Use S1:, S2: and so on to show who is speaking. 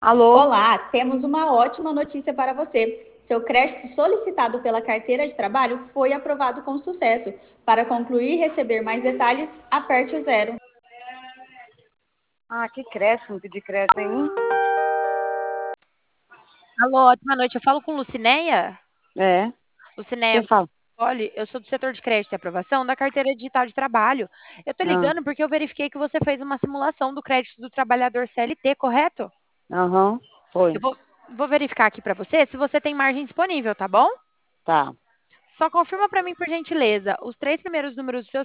S1: Alô?
S2: Olá, temos uma ótima notícia para você. Seu crédito solicitado pela carteira de trabalho foi aprovado com sucesso. Para concluir e receber mais detalhes, aperte o zero.
S1: Ah, que crédito, não pedi crédito nenhum.
S3: Alô, ótima noite. Eu falo com Lucinéia?
S1: É,
S3: Lucinéia,
S1: quem fala?
S3: olha, eu sou do setor de crédito e aprovação da carteira digital de trabalho. Eu tô
S1: Ah,
S3: ligando porque eu verifiquei que você fez uma simulação do crédito do trabalhador CLT, correto?
S1: aham, foi,
S3: Eu vou verificar aqui para você se você tem margem disponível, tá bom?
S1: tá.
S3: Só confirma para mim, por gentileza, os três primeiros números do seu